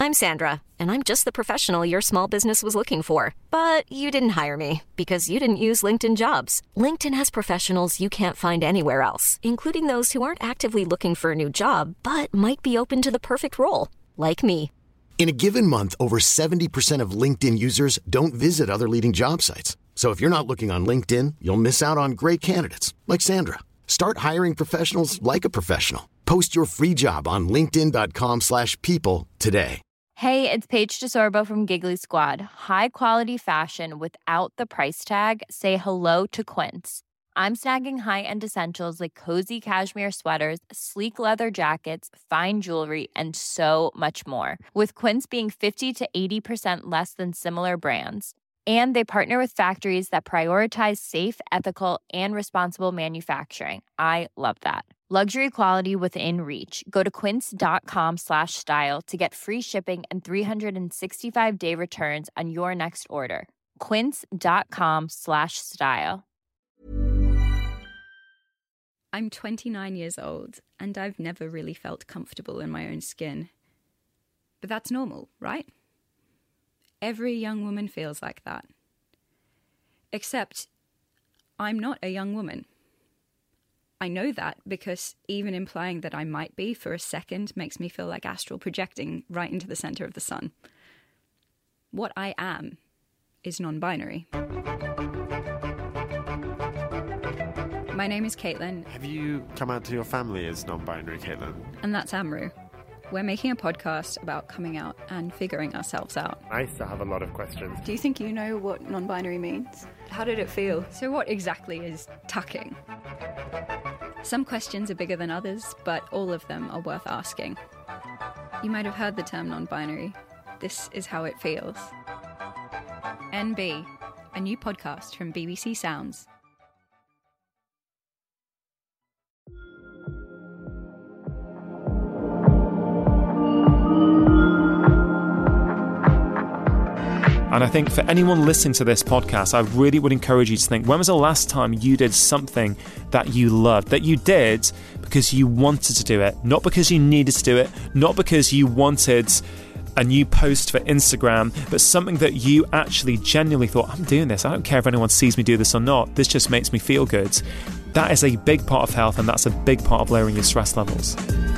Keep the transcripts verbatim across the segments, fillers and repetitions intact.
I'm Sandra, and I'm just the professional your small business was looking for. But you didn't hire me because you didn't use LinkedIn Jobs. LinkedIn has professionals you can't find anywhere else, including those who aren't actively looking for a new job, but might be open to the perfect role, like me. In a given month, over seventy percent of LinkedIn users don't visit other leading job sites. So if you're not looking on LinkedIn, you'll miss out on great candidates like Sandra. Start hiring professionals like a professional. Post your free job on linkedin.com slash people today. Hey, it's Paige DeSorbo from Giggly Squad. High quality fashion without the price tag. Say hello to Quince. I'm snagging high-end essentials like cozy cashmere sweaters, sleek leather jackets, fine jewelry, and so much more. With Quince being fifty to eighty percent less than similar brands. And they partner with factories that prioritize safe, ethical, and responsible manufacturing. I love that. Luxury quality within reach. Go to quince.com slash style to get free shipping and three sixty-five day returns on your next order. Quince.com slash style. I'm twenty-nine years old, and I've never really felt comfortable in my own skin. But that's normal, right? Every young woman feels like that. Except, I'm not a young woman. I know that because even implying that I might be for a second makes me feel like astral projecting right into the center of the sun. What I am is non-binary. My name is Caitlin. Have you come out to your family as non-binary, Caitlin? And that's Amru. We're making a podcast about coming out and figuring ourselves out. I still have a lot of questions. Do you think you know what non-binary means? How did it feel? So what exactly is tucking? Some questions are bigger than others, but all of them are worth asking. You might have heard the term non-binary. This is how it feels. N B, a new podcast from B B C Sounds. And I think for anyone listening to this podcast, I really would encourage you to think, when was the last time you did something that you loved, that you did because you wanted to do it, not because you needed to do it, not because you wanted a new post for Instagram, but something that you actually genuinely thought, I'm doing this. I don't care if anyone sees me do this or not. This just makes me feel good. That is a big part of health, and that's a big part of lowering your stress levels.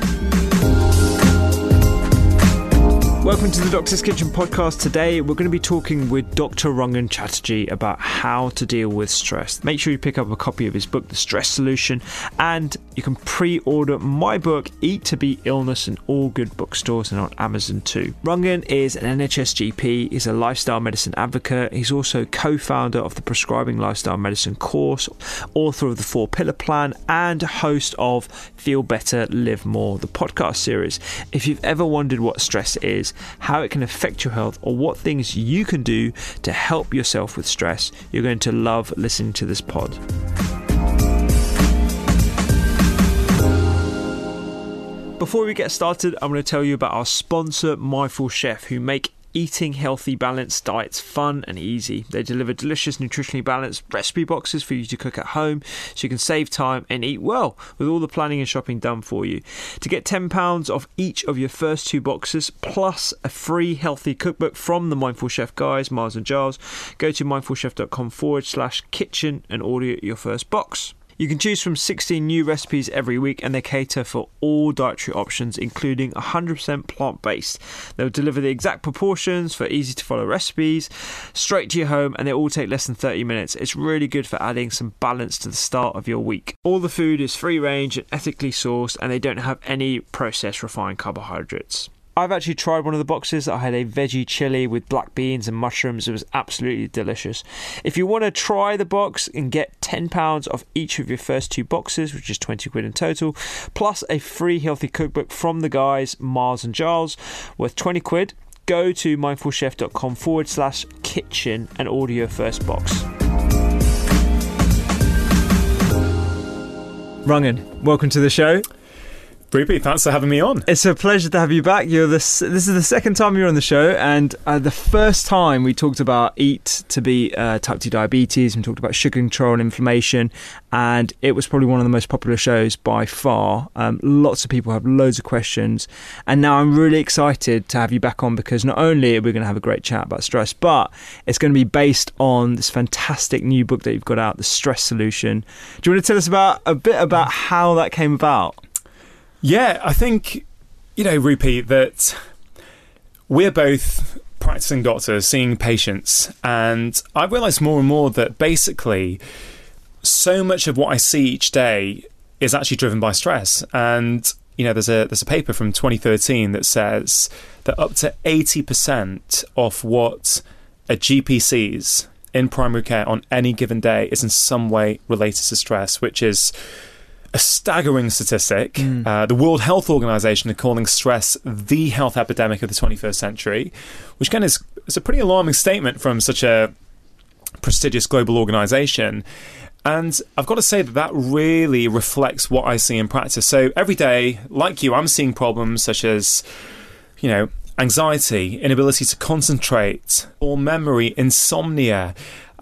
Welcome to the Doctor's Kitchen podcast. Today we're going to be talking with Doctor Rangan Chatterjee about how to deal with stress. Make sure you pick up a copy of his book, The Stress Solution, and you can pre-order my book, Eat to Beat Illness, in all good bookstores and on Amazon too. Rangan is an N H S G P, he's a lifestyle medicine advocate, he's also co-founder of the Prescribing Lifestyle Medicine course, author of the Four Pillar Plan, and host of Feel Better, Live More, the podcast series. If you've ever wondered what stress is, how it can affect your health, or what things you can do to help yourself with stress, you're going to love listening to this pod. Before we get started, I'm going to tell you about our sponsor, Mindful Chef, who make eating healthy, balanced diets fun and easy. They deliver delicious, nutritionally balanced recipe boxes for you to cook at home so you can save time and eat well with all the planning and shopping done for you. To get ten pounds off each of your first two boxes plus a free healthy cookbook from the Mindful Chef guys, Mars and Giles, go to mindfulchef.com forward slash kitchen and order your first box. You can choose from sixteen new recipes every week, and they cater for all dietary options, including one hundred percent plant-based. They'll deliver the exact proportions for easy-to-follow recipes straight to your home, and they all take less than thirty minutes. It's really good for adding some balance to the start of your week. All the food is free-range and ethically sourced, and they don't have any processed refined carbohydrates. I've actually tried one of the boxes. I had a veggie chili with black beans and mushrooms. It was absolutely delicious. If you want to try the box and get ten pounds off each of your first two boxes, which is twenty quid in total, plus a free healthy cookbook from the guys, Mars and Giles, worth twenty quid, go to mindfulchef.com forward slash kitchen and order your first box. Rangan, welcome to the show. Rupy, thanks for having me on. It's a pleasure to have you back. You're the, this is the second time you're on the show, and uh, the first time we talked about eat to beat uh, type two diabetes, and talked about sugar control and inflammation, and it was probably one of the most popular shows by far. Um, lots of people have loads of questions, and now I'm really excited to have you back on, because not only are we going to have a great chat about stress, but it's going to be based on this fantastic new book that you've got out, The Stress Solution. Do you want to tell us about a bit about how that came about? Yeah, I think, you know, Rupy, that we're both practicing doctors, seeing patients, and I've realised more and more that basically so much of what I see each day is actually driven by stress. And, you know, there's a there's a paper from twenty thirteen that says that up to eighty percent of what a G P sees in primary care on any given day is in some way related to stress, which is a staggering statistic. Mm. Uh, the World Health Organization are calling stress the health epidemic of the twenty-first century, which again is, is a pretty alarming statement from such a prestigious global organization. And I've got to say that that really reflects what I see in practice. So every day, like you, I'm seeing problems such as, you know, anxiety, inability to concentrate, poor memory, insomnia,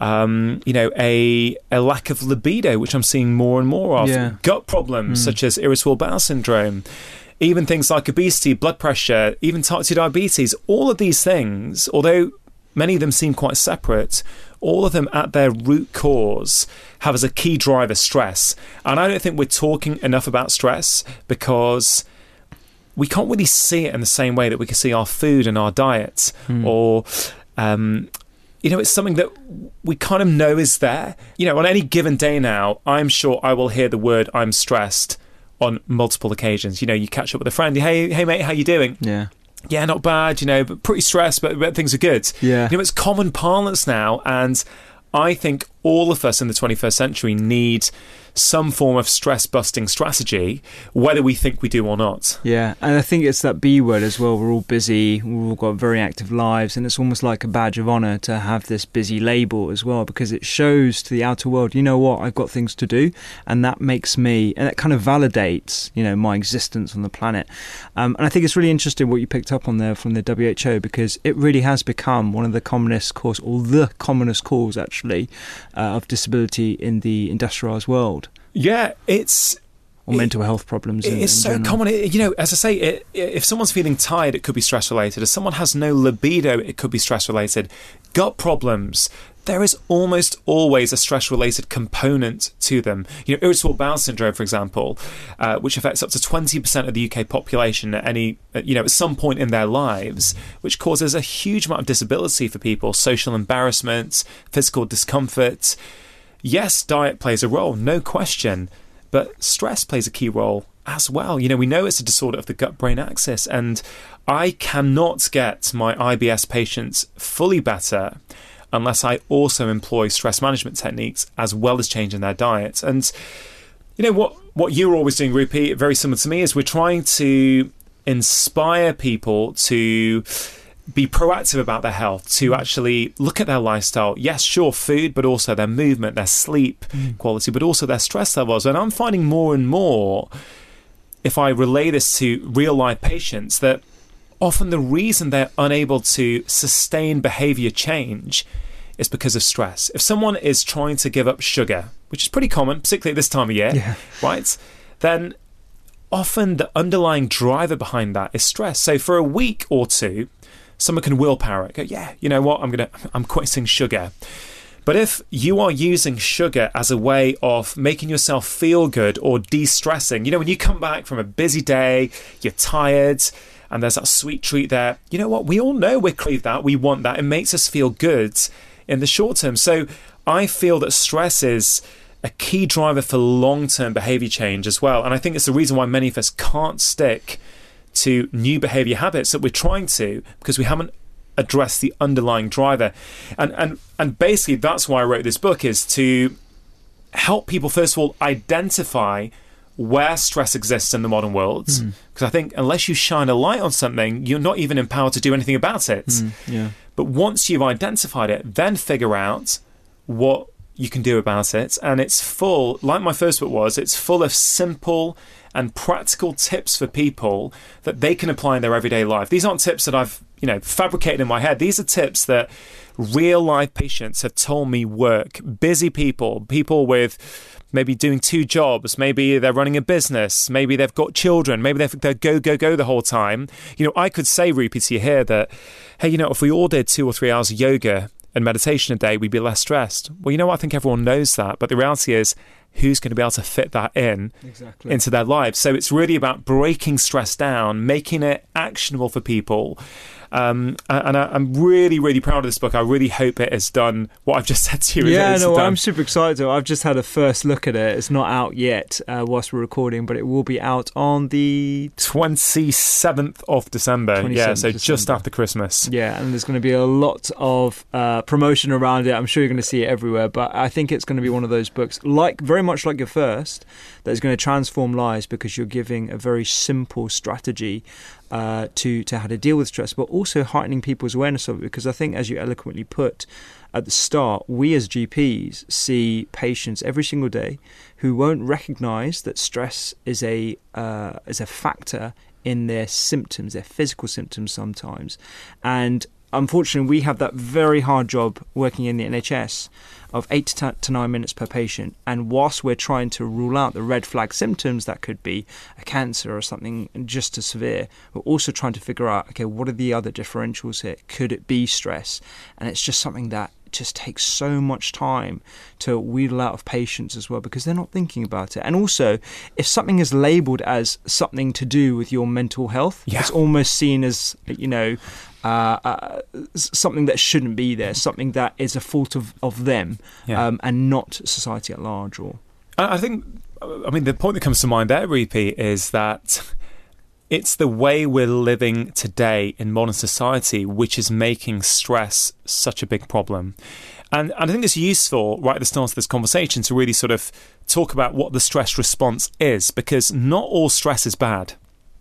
Um, you know, a a lack of libido, which I'm seeing more and more of, yeah. gut problems mm. such as irritable bowel syndrome, even things like obesity, blood pressure, even type two diabetes. All of these things, although many of them seem quite separate, all of them at their root cause have as a key driver stress. And I don't think we're talking enough about stress, because we can't really see it in the same way that we can see our food and our diet, mm. or um you know, it's something that we kind of know is there. You know, on any given day now, I'm sure I will hear the word "I'm stressed" on multiple occasions. You know, you catch up with a friend, hey, hey mate, how you doing? Yeah. Yeah, not bad, you know, but pretty stressed, but, but things are good. Yeah. You know, it's common parlance now, and I think all of us in the twenty-first century need some form of stress-busting strategy, whether we think we do or not. Yeah, and I think it's that B word as well. We're all busy, we've all got very active lives, and it's almost like a badge of honour to have this busy label as well, because it shows to the outer world, you know what, I've got things to do, and that makes me, and it kind of validates, you know, my existence on the planet. Um, and I think it's really interesting what you picked up on there from the W H O, because it really has become one of the commonest cause, or the commonest cause actually, uh, of disability in the industrialised world. Yeah, it's... Or mental it, health problems. In, it's in so general. common. It, you know, as I say, it, if someone's feeling tired, it could be stress-related. If someone has no libido, it could be stress-related. Gut problems, there is almost always a stress-related component to them. You know, irritable bowel syndrome, for example, uh, which affects up to twenty percent of the U K population at any, you know, at some point in their lives, which causes a huge amount of disability for people, social embarrassment, physical discomfort. Yes, diet plays a role, no question, but stress plays a key role as well. You know, we know it's a disorder of the gut-brain axis, and I cannot get my I B S patients fully better unless I also employ stress management techniques as well as changing their diet. And, you know, what, what you're always doing, Rupy, very similar to me, is we're trying to inspire people to be proactive about their health, to actually look at their lifestyle. Yes, sure, food, but also their movement, their sleep mm. quality, but also their stress levels. And I'm finding more and more, if I relay this to real life patients, that often the reason they're unable to sustain behavior change is because of stress. If someone is trying to give up sugar, which is pretty common, particularly at this time of year, yeah. right, then often the underlying driver behind that is stress. So for a week or two, someone can willpower it. Go, yeah, you know what? I'm gonna, I'm quitting sugar. But if you are using sugar as a way of making yourself feel good or de-stressing, you know, when you come back from a busy day, you're tired, and there's that sweet treat there. You know what? We all know we crave that. We want that. It makes us feel good in the short term. So I feel that stress is a key driver for long-term behaviour change as well. And I think it's the reason why many of us can't stick to new behaviour habits that we're trying to, because we haven't addressed the underlying driver. And and and basically that's why I wrote this book, is to help people first of all identify where stress exists in the modern world, because mm. I think unless you shine a light on something, you're not even empowered to do anything about it. Mm, yeah. But once you've identified it, then figure out what you can do about it. And it's full, like my first book was, it's full of simple and practical tips for people that they can apply in their everyday life. These aren't tips that I've, you know, fabricated in my head. These are tips that real life patients have told me work. Busy people, people with maybe doing two jobs, maybe they're running a business, maybe they've got children, maybe they're, they're go, go, go the whole time. You know, I could say, Rupi, to you here that, hey, you know, if we all did two or three hours of yoga and meditation a day, we'd be less stressed. Well, you know what? I think everyone knows that. But the reality is, who's going to be able to fit that in exactly. into their lives? So it's really about breaking stress down, making it actionable for people. Um, and I, I'm really, really proud of this book. I really hope it has done what I've just said to you. Yeah, no, done. I'm super excited. I've just had a first look at it. It's not out yet uh, whilst we're recording, but it will be out on the twenty-seventh of December. Yeah, so December. Just after Christmas. Yeah, and there's going to be a lot of uh, promotion around it. I'm sure you're going to see it everywhere, but I think it's going to be one of those books, like very much like your first, that is going to transform lives because you're giving a very simple strategy Uh, to, to how to deal with stress, but also heightening people's awareness of it. Because I think, as you eloquently put at the start, we as G Ps see patients every single day who won't recognise that stress is a uh, is a factor in their symptoms, their physical symptoms sometimes. And unfortunately, we have that very hard job working in the N H S of eight to, ten, to nine minutes per patient. And whilst we're trying to rule out the red flag symptoms, that could be a cancer or something just as severe, we're also trying to figure out, okay, what are the other differentials here? Could it be stress? And it's just something that just takes so much time to wheedle out of patients as well, because they're not thinking about it. And also, if something is labelled as something to do with your mental health, yeah. it's almost seen as, you know, uh, uh, something that shouldn't be there, something that is a fault of, of them, yeah. um, and not society at large. Or I think, I mean, the point that comes to mind there, Rupi, is that it's the way we're living today in modern society which is making stress such a big problem. And, and I think it's useful right at the start of this conversation to really sort of talk about what the stress response is, because not all stress is bad.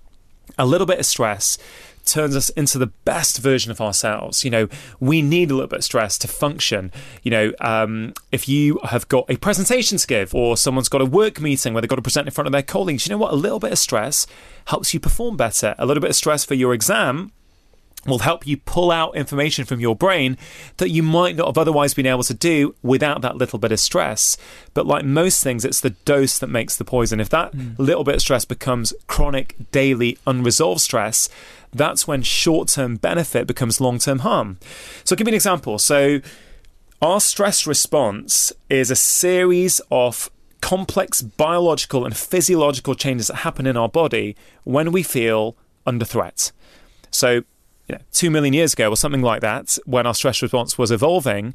A little bit of stress turns us into the best version of ourselves. You know, we need a little bit of stress to function. You know, um, if you have got a presentation to give, or someone's got a work meeting where they've got to present in front of their colleagues, you know what? A little bit of stress helps you perform better. A little bit of stress for your exam will help you pull out information from your brain that you might not have otherwise been able to do without that little bit of stress. But like most things, it's the dose that makes the poison. If that mm. little bit of stress becomes chronic, daily, unresolved stress, that's when short-term benefit becomes long-term harm. So I'll give you an example. So our stress response is a series of complex biological and physiological changes that happen in our body when we feel under threat. So you know, two million years ago or something like that, when our stress response was evolving,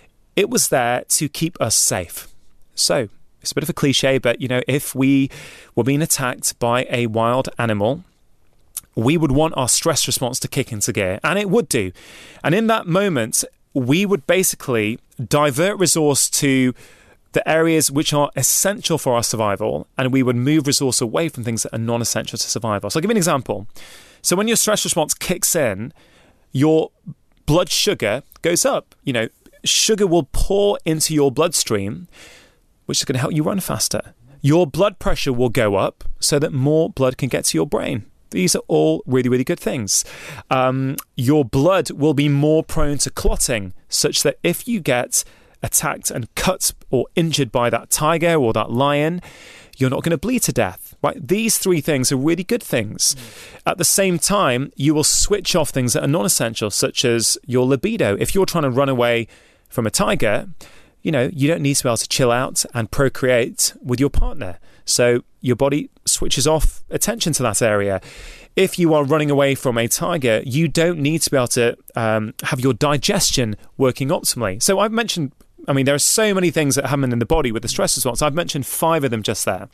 it was there to keep us safe. So it's a bit of a cliche, but you know, if we were being attacked by a wild animal, we would want our stress response to kick into gear, and it would do. And in that moment, we would basically divert resource to the areas which are essential for our survival, and we would move resource away from things that are non-essential to survival. So I'll give you an example. So when your stress response kicks in, your blood sugar goes up. You know, sugar will pour into your bloodstream, which is going to help you run faster. Your blood pressure will go up so that more blood can get to your brain. These are all really, really good things. Um, your blood will be more prone to clotting, such that if you get attacked and cut or injured by that tiger or that lion, you're not going to bleed to death. Right? These three things are really good things. Mm. At the same time, you will switch off things that are non-essential, such as your libido. If you're trying to run away from a tiger, you know, you don't need to be able to chill out and procreate with your partner. So your body switches off attention to that area. If you are running away from a tiger, you don't need to be able to um, have your digestion working optimally. So I've mentioned, I mean, there are so many things that happen in the body with the stress response. I've mentioned five of them just there.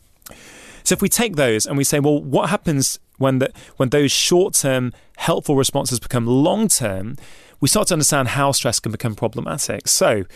So if we take those and we say, well, what happens when the, when those short-term helpful responses become long-term, we start to understand how stress can become problematic. So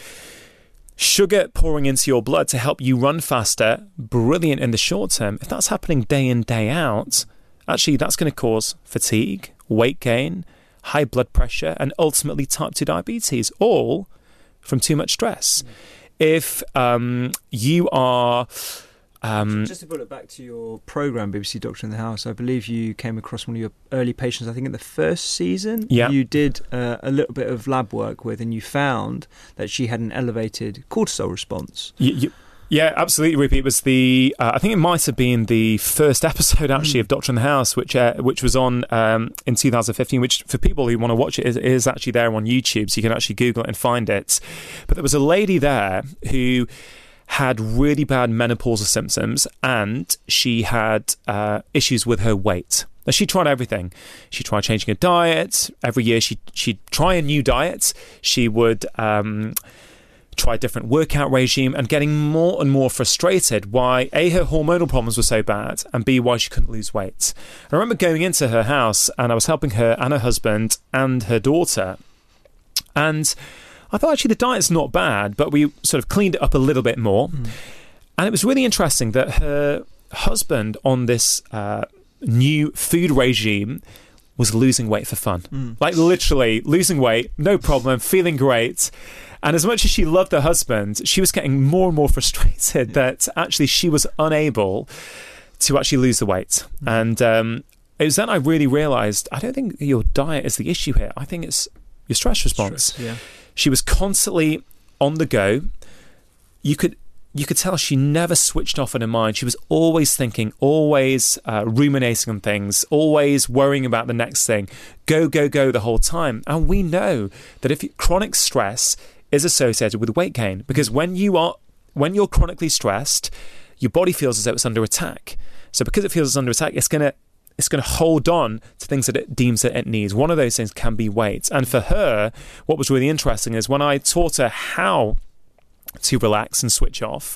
sugar pouring into your blood to help you run faster, brilliant in the short term. If that's happening day in, day out, actually that's going to cause fatigue, weight gain, high blood pressure, and ultimately type two diabetes, all from too much stress. Mm. If um, you are Um, Just to put it back to your programme, B B C Doctor in the House, I believe you came across one of your early patients, I think in the first season, yeah. you did uh, a little bit of lab work with, and you found that she had an elevated cortisol response. You, you, yeah, absolutely, Rupi. It was the, uh, I think it might have been the first episode, actually, mm. of Doctor in the House, which uh, which was on um, in two thousand fifteen, which for people who want to watch it is, is actually there on YouTube, so you can actually Google it and find it. But there was a lady there who had really bad menopausal symptoms, and she had uh, issues with her weight. Now, she tried everything. She tried changing her diet. Every year she, she'd try a new diet. She would um, try a different workout regime, and getting more and more frustrated why, A, her hormonal problems were so bad, and B, why she couldn't lose weight. I remember going into her house, and I was helping her and her husband and her daughter, and I thought, actually, the diet's not bad, but we sort of cleaned it up a little bit more. Mm. And it was really interesting that her husband on this uh, new food regime was losing weight for fun. Mm. Like, literally, losing weight, no problem, feeling great. And as much as she loved her husband, she was getting more and more frustrated yeah. that actually she was unable to actually lose the weight. Mm. And um, it was then I really realised, I don't think your diet is the issue here. I think it's your stress response. Stress, yeah. She was constantly on the go. You could you could tell she never switched off in her mind. She was always thinking, always uh, ruminating on things, always worrying about the next thing. Go, go, go the whole time. And we know that if you, chronic stress is associated with weight gain, because when you are when you're chronically stressed, your body feels as though it's under attack. So because it feels it's under attack, it's gonna it's going to hold on to things that it deems that it needs. One of those things can be weight. And for her, what was really interesting is when I taught her how to relax and switch off,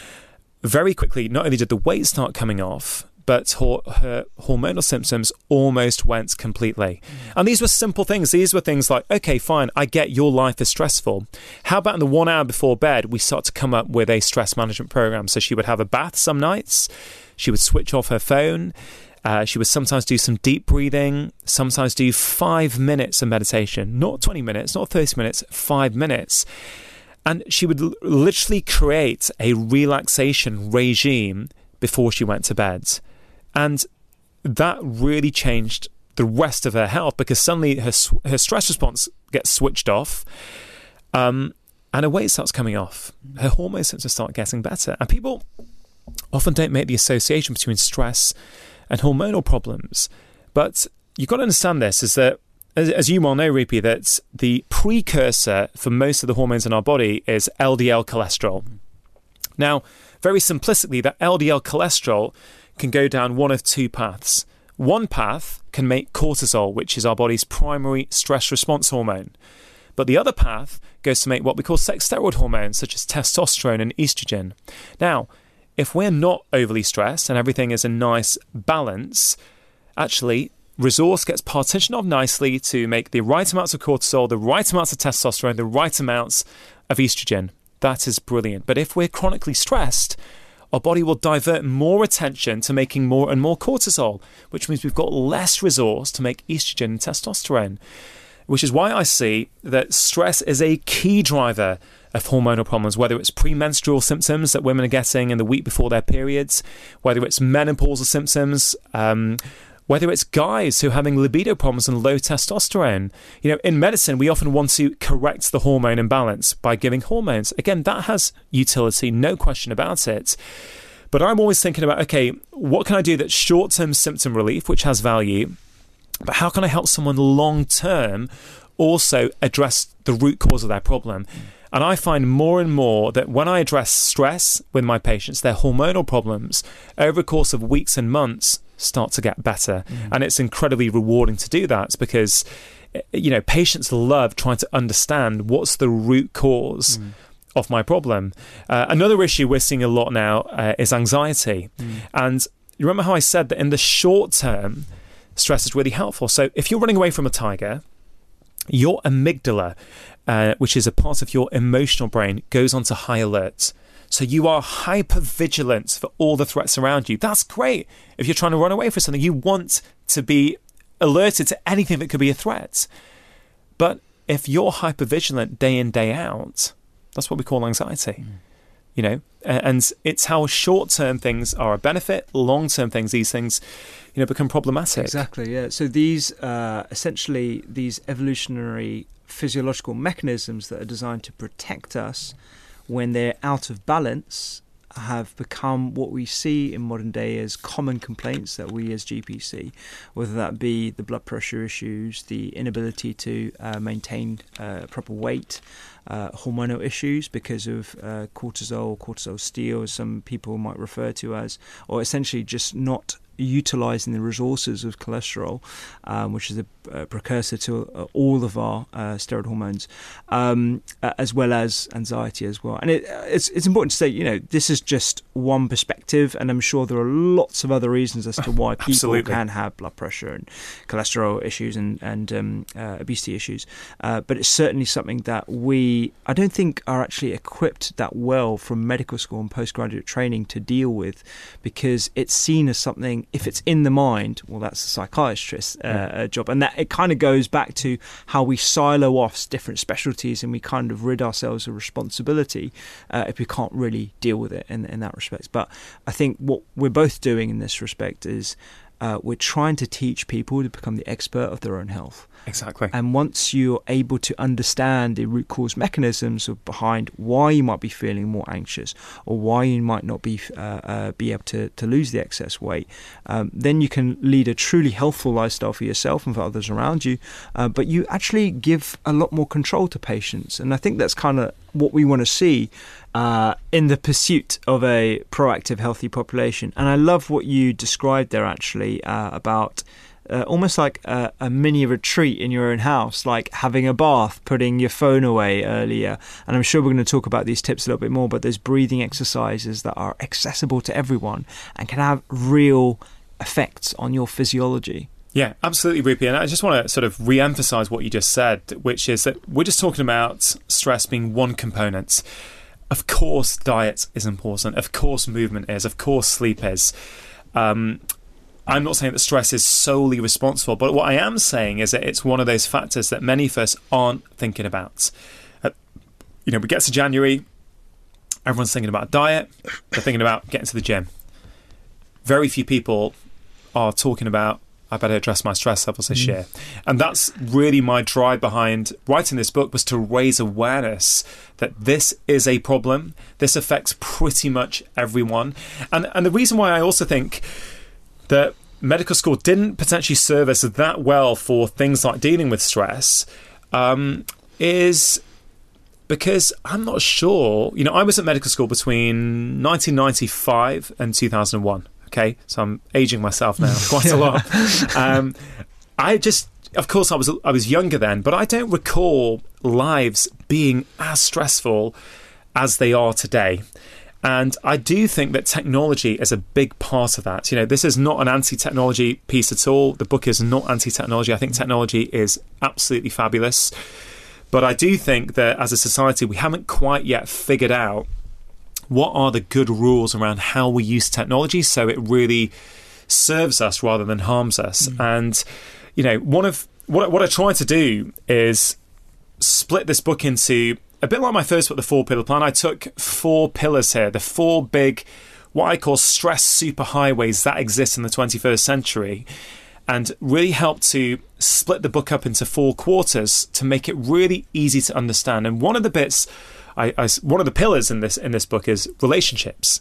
very quickly, not only did the weight start coming off, but her, her hormonal symptoms almost went completely. Mm. And these were simple things. These were things like, okay, fine, I get your life is stressful. How about in the one hour before bed, we start to come up with a stress management program? So she would have a bath some nights. She would switch off her phone. Uh, she would sometimes do some deep breathing, sometimes do five minutes of meditation, not twenty minutes, not thirty minutes, five minutes. And she would l- literally create a relaxation regime before she went to bed. And that really changed the rest of her health, because suddenly her her stress response gets switched off, um, and her weight starts coming off. Her hormone symptoms start getting better. And people often don't make the association between stress and hormonal problems. But you've got to understand this, is that, as, as you well know, Rupi, that the precursor for most of the hormones in our body is L D L cholesterol. Now, very simplistically, that L D L cholesterol can go down one of two paths. One path can make cortisol, which is our body's primary stress response hormone. But the other path goes to make what we call sex steroid hormones, such as testosterone and estrogen. Now, if we're not overly stressed and everything is in nice balance, actually, resource gets partitioned off nicely to make the right amounts of cortisol, the right amounts of testosterone, the right amounts of estrogen. That is brilliant. But if we're chronically stressed, our body will divert more attention to making more and more cortisol, which means we've got less resource to make estrogen and testosterone, which is why I see that stress is a key driver of hormonal problems, whether it's premenstrual symptoms that women are getting in the week before their periods, whether it's menopausal symptoms, um, whether it's guys who are having libido problems and low testosterone. You know, in medicine, we often want to correct the hormone imbalance by giving hormones. Again, that has utility, no question about it. But I'm always thinking about, okay, what can I do that's short-term symptom relief, which has value, but how can I help someone long-term also address the root cause of their problem? Mm. And I find more and more that when I address stress with my patients, their hormonal problems, over the course of weeks and months, start to get better. Mm. And it's incredibly rewarding to do that, because, you know, patients love trying to understand what's the root cause mm. of my problem. Uh, another issue we're seeing a lot now uh, is anxiety. Mm. And you remember how I said that in the short term, stress is really helpful. So if you're running away from a tiger, your amygdala, uh, which is a part of your emotional brain, goes onto high alert. So you are hyper vigilant for all the threats around you. That's great. If you're trying to run away from something, you want to be alerted to anything that could be a threat. But if you're hyper vigilant day in, day out, that's what we call anxiety. Mm. you know, and it's how short-term things are a benefit, long-term things, these things, you know, become problematic. Exactly, yeah. So these, uh, essentially, these evolutionary physiological mechanisms that are designed to protect us when they're out of balance have become what we see in modern day as common complaints that we as G Ps see, whether that be the blood pressure issues, the inability to uh, maintain uh, proper weight, uh, hormonal issues because of uh, cortisol, cortisol steal, as some people might refer to as, or essentially just not utilising the resources of cholesterol, um, which is a, a precursor to uh, all of our uh, steroid hormones, um, uh, as well as anxiety as well. And it, it's it's important to say, you know, this is just one perspective, and I'm sure there are lots of other reasons as to why people Absolutely. can have blood pressure and cholesterol issues and and um, uh, obesity issues. Uh, but it's certainly something that we, I don't think, are actually equipped that well from medical school and postgraduate training to deal with, because it's seen as something. If it's in the mind, well, that's a psychiatrist's uh, yeah. job. And that it kind of goes back to how we silo off different specialties and we kind of rid ourselves of responsibility uh, if we can't really deal with it in, in that respect. But I think what we're both doing in this respect is uh, we're trying to teach people to become the expert of their own health. Exactly. And once you're able to understand the root cause mechanisms of behind why you might be feeling more anxious or why you might not be uh, uh, be able to, to lose the excess weight, um, then you can lead a truly healthful lifestyle for yourself and for others around you. Uh, but you actually give a lot more control to patients. And I think that's kind of what we want to see uh, in the pursuit of a proactive, healthy population. And I love what you described there, actually, uh, about Uh, almost like a, a mini retreat in your own house, like having a bath, putting your phone away earlier. And I'm sure we're going to talk about these tips a little bit more, but there's breathing exercises that are accessible to everyone and can have real effects on your physiology. Yeah, absolutely, Rupi. And I just want to sort of re-emphasize what you just said, which is that we're just talking about stress being one component. Of course, diet is important. Of course, movement is. Of course, sleep is. Um, I'm not saying that stress is solely responsible, but what I am saying is that it's one of those factors that many of us aren't thinking about. Uh, you know, we get to January, everyone's thinking about diet, they're thinking about getting to the gym. Very few people are talking about, I better address my stress levels this mm. year. And that's really my drive behind writing this book, was to raise awareness that this is a problem. This affects pretty much everyone. And, and the reason why I also think that medical school didn't potentially serve us that well for things like dealing with stress um, is because I'm not sure. You know, I was at medical school between nineteen ninety-five and two thousand one. Okay, so I'm aging myself now quite a lot. Um, I just, of course, I was I was younger then, but I don't recall lives being as stressful as they are today. And I do think that technology is a big part of that. You know, this is not an anti-technology piece at all. The book is not anti-technology. I think technology is absolutely fabulous. But I do think that as a society, we haven't quite yet figured out what are the good rules around how we use technology so it really serves us rather than harms us. Mm. And, you know, one of what, what I try to do is split this book into, a bit like my first book, The Four Pillar Plan. I took four pillars here, the four big, what I call stress superhighways that exist in the twenty-first century, and really helped to split the book up into four quarters to make it really easy to understand. And one of the bits, I, I, one of the pillars in this in this book is relationships.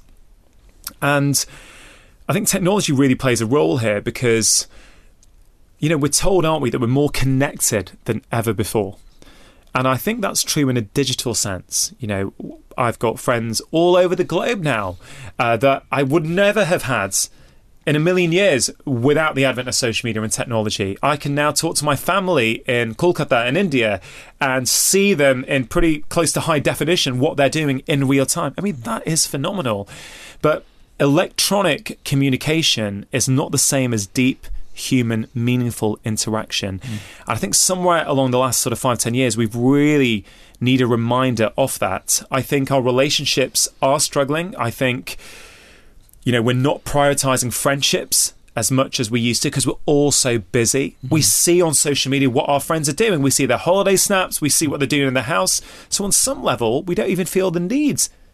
And I think technology really plays a role here because, you know, we're told, aren't we, that we're more connected than ever before. And I think that's true in a digital sense. You know, I've got friends all over the globe now uh, that I would never have had in a million years without the advent of social media and technology. I can now talk to my family in Kolkata in India and see them in pretty close to high definition, what they're doing in real time. I mean, that is phenomenal. But electronic communication is not the same as deep human, meaningful interaction. Mm. And I think somewhere along the last sort of five, ten years, we've really need a reminder of that. I think our relationships are struggling. I think, you know, we're not prioritizing friendships as much as we used to because we're all so busy. Mm-hmm. We see on social media what our friends are doing. We see their holiday snaps. We see what they're doing in their house. So on some level, we don't even feel the need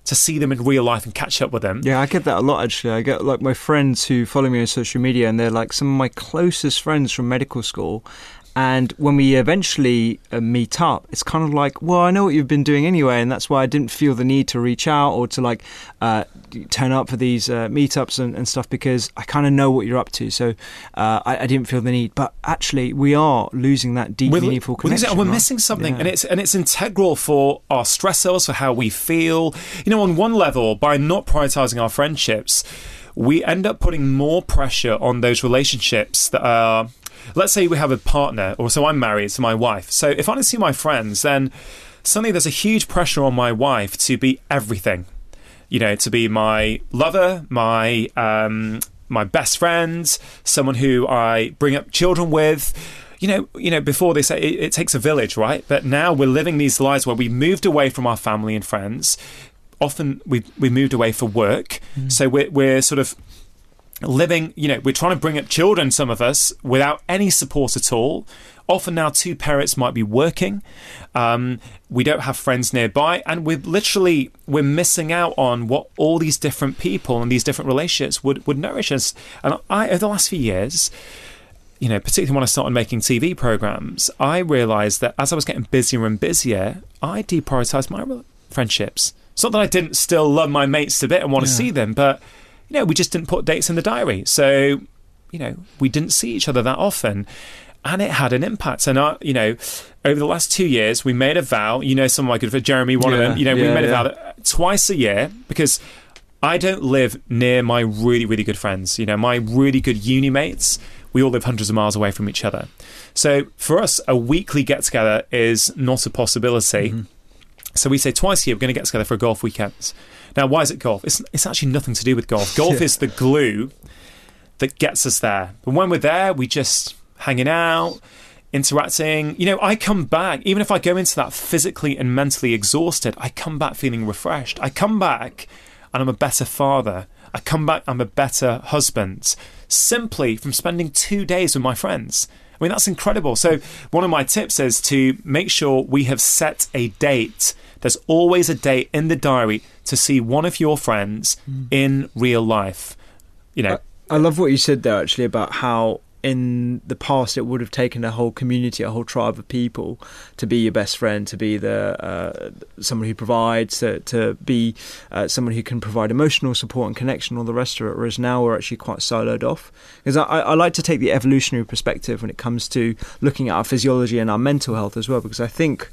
to see them in real life and catch up with them. Yeah, I get that a lot, actually. I get like my friends who follow me on social media, and they're like some of my closest friends from medical school. And when we eventually uh, meet up, it's kind of like, well, I know what you've been doing anyway, and that's why I didn't feel the need to reach out or to like uh, turn up for these uh, meetups and, and stuff, because I kind of know what you're up to. So uh, I, I didn't feel the need. But actually, we are losing that deep, we're, meaningful connection. We're right? missing something, yeah. and it's and it's integral for our stress levels, for how we feel. You know, on one level, by not prioritising our friendships, we end up putting more pressure on those relationships that are... Let's say we have a partner, or so I'm married to my wife. So if I don't see my friends, then suddenly there's a huge pressure on my wife to be everything. You know, to be my lover, my um, my best friend, someone who I bring up children with. You know, you know. Before they say it, it takes a village, right? But now we're living these lives where we moved away from our family and friends. Often we we moved away for work, mm. so we're we're sort of living, you know, we're trying to bring up children, some of us, without any support at all. Often now two parents might be working. Um, we don't have friends nearby, and we're literally, we're missing out on what all these different people and these different relationships would, would nourish us. And I, over the last few years, you know, particularly when I started making T V programs, I realised that as I was getting busier and busier, I deprioritised my friendships. It's not that I didn't still love my mates to bit and want to yeah. see them, but you know, we just didn't put dates in the diary. So, you know, we didn't see each other that often. And it had an impact. And, uh, you know, over the last two years, we made a vow. You know, some of my good friends, Jeremy, one yeah, of them, you know, yeah, we made yeah. a vow that twice a year, because I don't live near my really, really good friends. You know, my really good uni mates, we all live hundreds of miles away from each other. So for us, a weekly get-together is not a possibility. Mm-hmm. So we say twice a year, we're going to get together for a golf weekend. Now, why is it golf? It's, it's actually nothing to do with golf. Golf yeah. is the glue that gets us there. But when we're there, we just hanging out, interacting. You know, I come back, even if I go into that physically and mentally exhausted, I come back feeling refreshed. I come back and I'm a better father. I come back, I'm a better husband, simply from spending two days with my friends. I mean, that's incredible. So one of my tips is to make sure we have set a date. There's always a date in the diary to see one of your friends mm. in real life. You know, I, I love what you said there, actually, about how in the past it would have taken a whole community, a whole tribe of people to be your best friend, to be the uh, someone who provides, to, to be uh, someone who can provide emotional support and connection, all the rest of it, whereas now we're actually quite siloed off. Because I, I like to take the evolutionary perspective when it comes to looking at our physiology and our mental health as well, because I think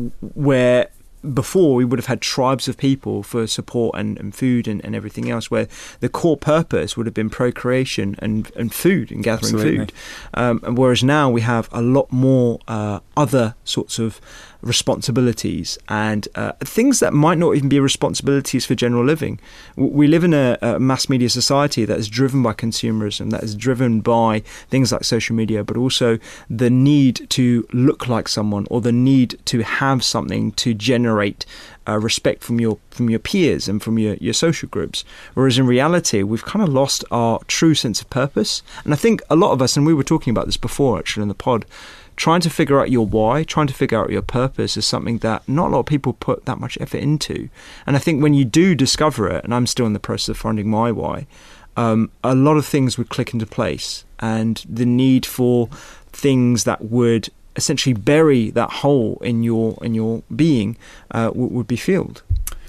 where before we would have had tribes of people for support and, and food and, and everything else, where the core purpose would have been procreation and, and food and gathering Absolutely. food. Um, and whereas now we have a lot more uh, other sorts of responsibilities and uh, things that might not even be responsibilities for general living. We live in a, a mass media society that is driven by consumerism, that is driven by things like social media, but also the need to look like someone or the need to have something to generate uh, respect from your from your peers and from your, your social groups. Whereas in reality, we've kind of lost our true sense of purpose. And I think a lot of us, and we were talking about this before actually in the pod, trying to figure out your why, trying to figure out your purpose is something that not a lot of people put that much effort into. And I think when you do discover it, and I'm still in the process of finding my why, um, a lot of things would click into place, and the need for things that would essentially bury that hole in your in your being uh, would, would be filled.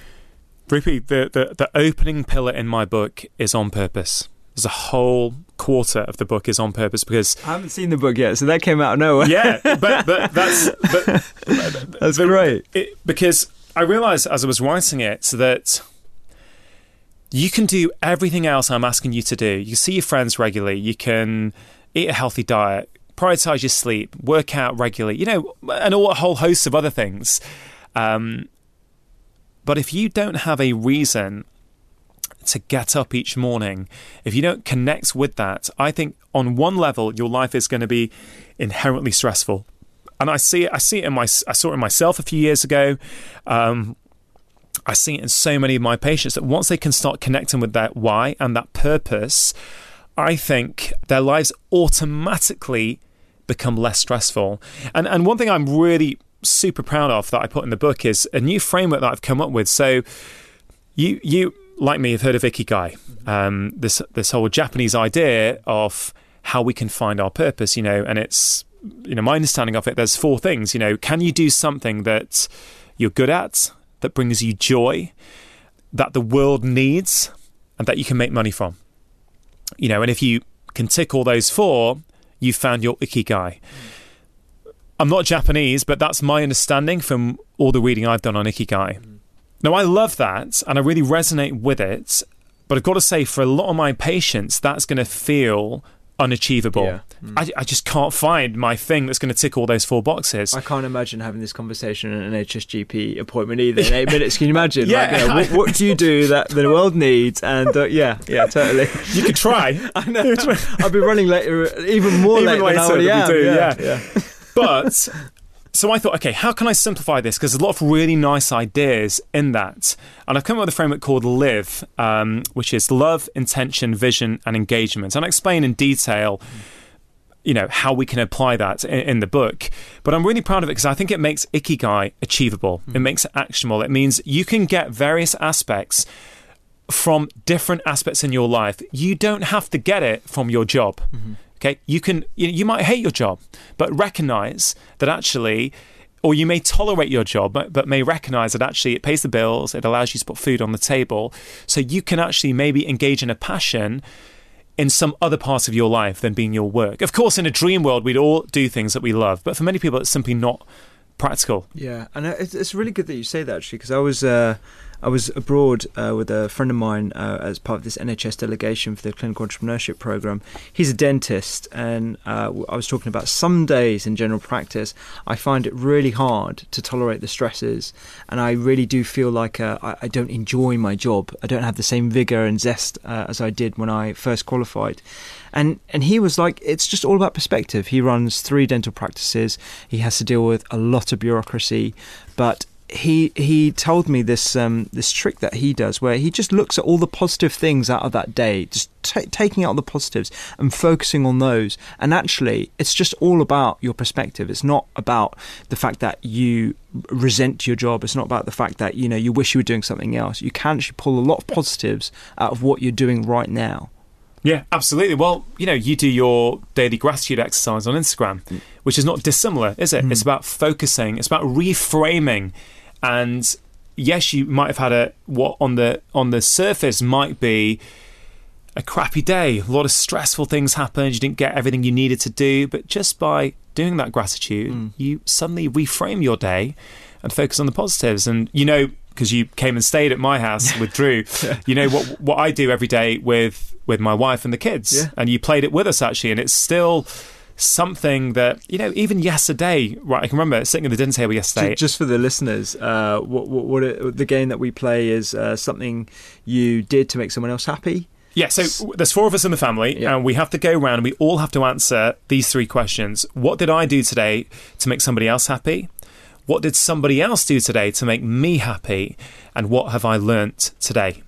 Rupy, the, the, the opening pillar in my book is on purpose. There's a whole quarter of the book is on purpose, because I haven't seen the book yet, so that came out of nowhere. Yeah, but but that's but, that's but great. It, because I realised as I was writing it that you can do everything else I'm asking you to do. You can see your friends regularly. You can eat a healthy diet, prioritise your sleep, work out regularly. You know, and all, a whole host of other things. Um, but if you don't have a reason to get up each morning, if you don't connect with that, I think on one level your life is going to be inherently stressful. And I see it. I see it in my. I saw it in myself a few years ago. Um, I see it in so many of my patients that once they can start connecting with that why and that purpose, I think their lives automatically become less stressful. And and one thing I'm really super proud of that I put in the book is a new framework that I've come up with. So You, you like me, have heard of Ikigai, um, this this whole Japanese idea of how we can find our purpose, you know, and it's, you know, my understanding of it, there's four things, you know, can you do something that you're good at, that brings you joy, that the world needs, and that you can make money from? You know, and if you can tick all those four, you've found your Ikigai. I'm not Japanese, but that's my understanding from all the reading I've done on Ikigai. Mm. Now, I love that, and I really resonate with it, but I've got to say, for a lot of my patients, that's going to feel unachievable. Yeah. Mm. I, I just can't find my thing that's going to tick all those four boxes. I can't imagine having this conversation at an H S G P appointment either in eight minutes. Can you imagine? Yeah. Like, you know, what, what do you do that the world needs? And uh, yeah, yeah, totally. You could try. I know. I'll be running later, even more even late later than I already am. Do, yeah. yeah. yeah. But so I thought, okay, how can I simplify this? Because there's a lot of really nice ideas in that. And I've come up with a framework called LIVE, um, which is love, intention, vision, and engagement. And I explain in detail, you know, how we can apply that in, in the book. But I'm really proud of it because I think it makes Ikigai achievable. Mm. It makes it actionable. It means you can get various aspects from different aspects in your life. You don't have to get it from your job. Mm-hmm. Okay, you can. You, you might hate your job, but recognize that actually, or you may tolerate your job, but, but may recognize that actually it pays the bills, it allows you to put food on the table, so you can actually maybe engage in a passion in some other part of your life than being your work. Of course, in a dream world, we'd all do things that we love, but for many people, it's simply not practical. Yeah, and it's, it's really good that you say that, actually, because I was uh, I was abroad uh, with a friend of mine uh, as part of this N H S delegation for the clinical entrepreneurship program. He's a dentist, and uh, I was talking about some days in general practice, I find it really hard to tolerate the stresses, and I really do feel like uh, I, I don't enjoy my job. I don't have the same vigour and zest uh, as I did when I first qualified. And and he was like, it's just all about perspective. He runs three dental practices. He has to deal with a lot of bureaucracy, but he he told me this um, this trick that he does, where he just looks at all the positive things out of that day, just t- taking out the positives and focusing on those. And actually, it's just all about your perspective. It's not about the fact that you resent your job. It's not about the fact that, you know, you wish you were doing something else. You can actually pull a lot of positives out of what you're doing right now. Yeah, absolutely. Well, you know, you do your daily gratitude exercise on Instagram, mm. which is not dissimilar, is it? Mm. It's about focusing. It's about reframing. And yes, you might have had a what on the on the surface might be a crappy day. A lot of stressful things happened. You didn't get everything you needed to do. But just by doing that gratitude, mm. you suddenly reframe your day and focus on the positives. And, you know, because you came and stayed at my house with Drew, yeah. you know what what I do every day with with my wife and the kids. Yeah. And you played it with us, actually. And it's still something that, you know, even yesterday, right, I can remember sitting at the dinner table yesterday. Just for the listeners, uh, what, what, what it, the game that we play is uh, something you did to make someone else happy. Yeah, so there's four of us in the family, yeah. and we have to go around and we all have to answer these three questions. What did I do today to make somebody else happy? What did somebody else do today to make me happy? And what have I learnt today?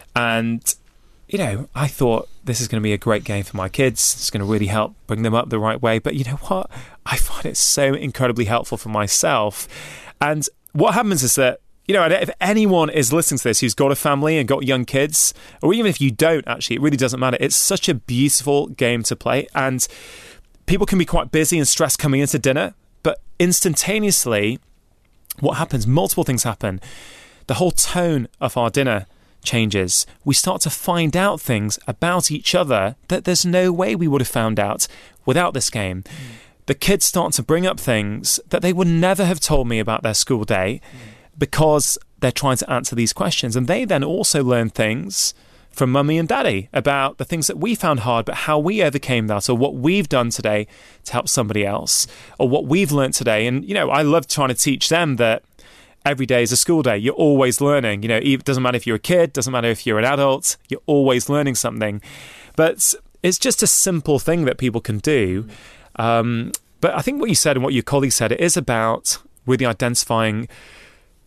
And, you know, I thought this is going to be a great game for my kids. It's going to really help bring them up the right way. But you know what? I find it so incredibly helpful for myself. And what happens is that, you know, if anyone is listening to this who's got a family and got young kids, or even if you don't, actually, it really doesn't matter. It's such a beautiful game to play. And people can be quite busy and stressed coming into dinner. But instantaneously, what happens? Multiple things happen. The whole tone of our dinner changes. We start to find out things about each other that there's no way we would have found out without this game. Mm. The kids start to bring up things that they would never have told me about their school day mm. because they're trying to answer these questions. And they then also learn things from mummy and daddy about the things that we found hard, but how we overcame that, or what we've done today to help somebody else, or what we've learned today. And, you know, I love trying to teach them that every day is a school day. You're always learning. You know, it doesn't matter if you're a kid, doesn't matter if you're an adult, you're always learning something. But it's just a simple thing that people can do. Um, but I think what you said and what your colleague said, it is about really identifying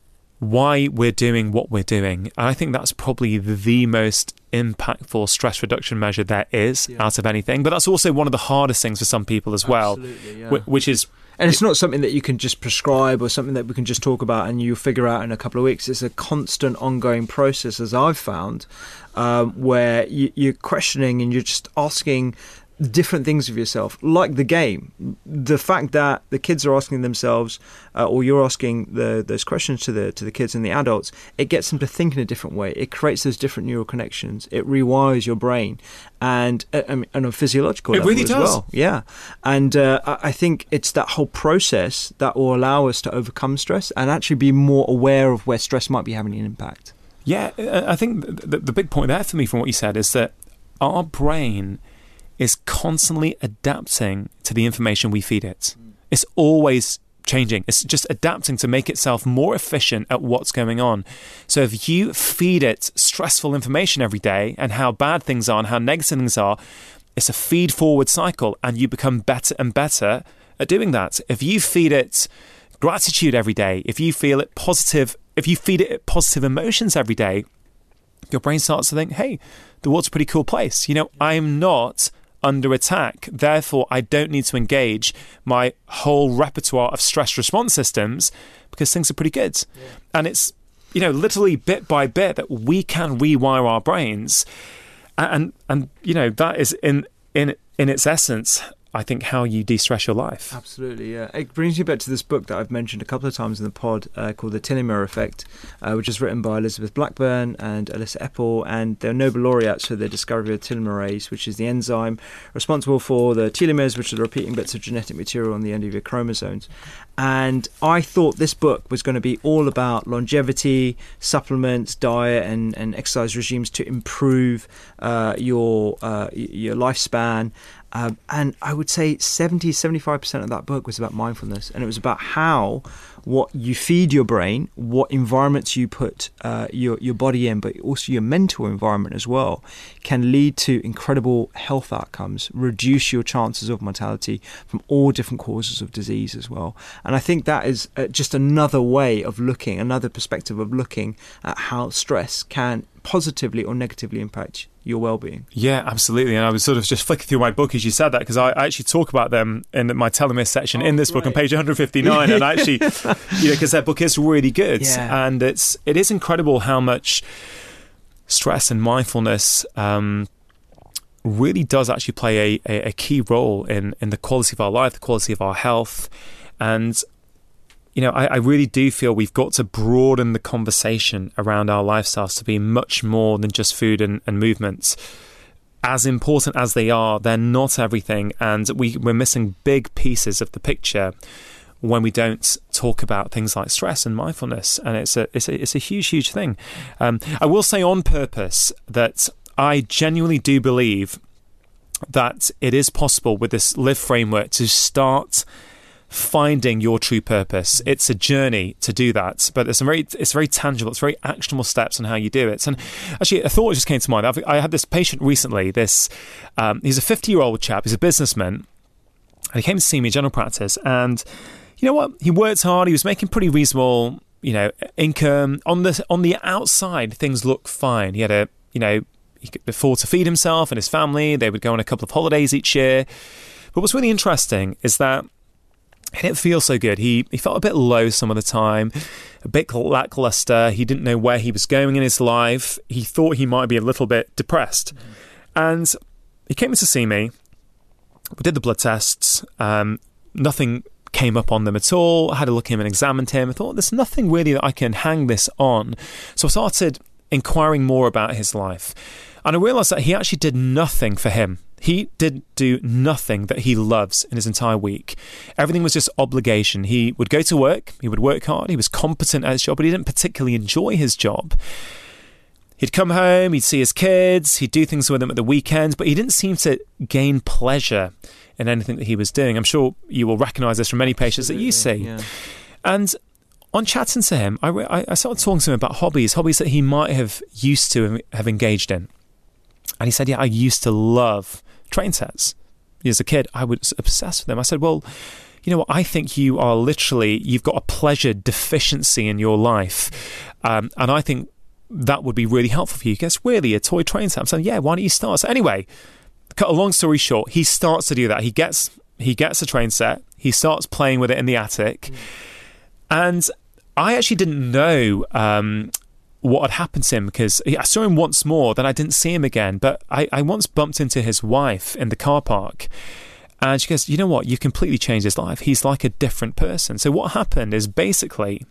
why we're doing what we're doing. And I think that's probably the most impactful stress reduction measure there is yeah. out of anything. But that's also one of the hardest things for some people as well, yeah. which is... And it's not something that you can just prescribe or something that we can just talk about and you figure out in a couple of weeks. It's a constant ongoing process, as I've found, um, where you, you're questioning and you're just asking different things of yourself, like the game. The fact that the kids are asking themselves, uh, or you're asking the, those questions to the to the kids and the adults, it gets them to think in a different way. It creates those different neural connections. It rewires your brain, and uh, I mean, on a physiological it level really as does. well. Yeah, and uh, I think it's that whole process that will allow us to overcome stress and actually be more aware of where stress might be having an impact. Yeah, I think the, the big point there for me from what you said is that our brain is constantly adapting to the information we feed it. It's always changing. It's just adapting to make itself more efficient at what's going on. So if you feed it stressful information every day and how bad things are and how negative things are, it's a feed forward cycle and you become better and better at doing that. If you feed it gratitude every day, if you feel it positive, if you feed it positive emotions every day, your brain starts to think, hey, the world's a pretty cool place. You know, I'm not under attack. Therefore, I don't need to engage my whole repertoire of stress response systems because things are pretty good. Yeah. And it's, you know, literally bit by bit that we can rewire our brains. And, and you know, that is in, in, in its essence, I think, how you de-stress your life. Absolutely, yeah. It brings you back to this book that I've mentioned a couple of times in the pod uh, called The Telomere Effect, uh, which is written by Elizabeth Blackburn and Alyssa Epple, and they're Nobel laureates for their discovery of telomerase, which is the enzyme responsible for the telomeres, which are the repeating bits of genetic material on the end of your chromosomes. And I thought this book was going to be all about longevity, supplements, diet, and, and exercise regimes to improve uh, your uh, your lifespan. Um, and I would say seventy, seventy-five percent of that book was about mindfulness. And it was about how what you feed your brain, what environments you put uh, your, your body in, but also your mental environment as well, can lead to incredible health outcomes, reduce your chances of mortality from all different causes of disease as well. And I think that is uh, just another way of looking, another perspective of looking at how stress can positively or negatively impact your well-being. Yeah, absolutely. And I was sort of just flicking through my book as you said that, because I actually talk about them in my telomere section oh, in this right. book on page one fifty-nine. And I actually, you know, because that book is really good. Yeah. And it's it is incredible how much stress and mindfulness um, really does actually play a, a, a key role in, in the quality of our life, the quality of our health. And you know, I, I really do feel we've got to broaden the conversation around our lifestyles to be much more than just food and, and movements. As important as they are, they're not everything, and we, we're missing big pieces of the picture when we don't talk about things like stress and mindfulness, and it's a it's a, it's a huge, huge thing. Um, I will say on purpose that I genuinely do believe that it is possible with this LIVE framework to start finding your true purpose. It's a journey to do that, but it's a very it's very tangible, it's very actionable steps on how you do it. And actually a thought just came to mind. I've, I had this patient recently, this um, he's a fifty year old chap, he's a businessman, and he came to see me in general practice, and you know what, he worked hard, he was making pretty reasonable, you know, income. On the on the outside things look fine. He had a, you know, he could afford to feed himself and his family, they would go on a couple of holidays each year. But what's really interesting is that he didn't feel so good. He he felt a bit low some of the time, a bit lackluster. He didn't know where he was going in his life. He thought he might be a little bit depressed. Mm-hmm. And he came in to see me. We did the blood tests. Um, nothing came up on them at all. I had a look at him and examined him. I thought, there's nothing really that I can hang this on. So I started inquiring more about his life. And I realised that he actually did nothing for him. He did do nothing that he loves in his entire week. Everything was just obligation. He would go to work, he would work hard, he was competent at his job, but he didn't particularly enjoy his job. He'd come home, he'd see his kids, he'd do things with them at the weekends, but he didn't seem to gain pleasure in anything that he was doing. I'm sure you will recognise this from many patients Absolutely, that you see. Yeah. And on chatting to him, I, I started talking to him about hobbies, hobbies that he might have used to have engaged in. And he said, yeah, I used to love train sets. As a kid, I was obsessed with them. I said, well, you know what, I think you are literally, you've got a pleasure deficiency in your life. Um, and I think that would be really helpful for you. Guess really a toy train set. I'm saying, yeah, why don't you start? So anyway, cut a long story short, he starts to do that. He gets he gets a train set. He starts playing with it in the attic. Mm. And I actually didn't know um, what had happened to him, because I saw him once more, then I didn't see him again. But I, I once bumped into his wife in the car park, and she goes, you know what, you completely changed his life. He's like a different person. So what happened is basically,